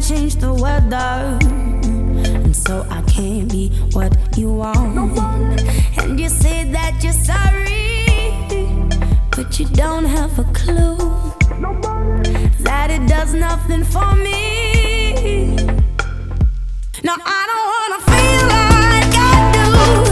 change the weather, and so I can't be what you want. And you say that you're sorry, but you don't have a clue that it does nothing for me. Now I don't wanna feel like I do.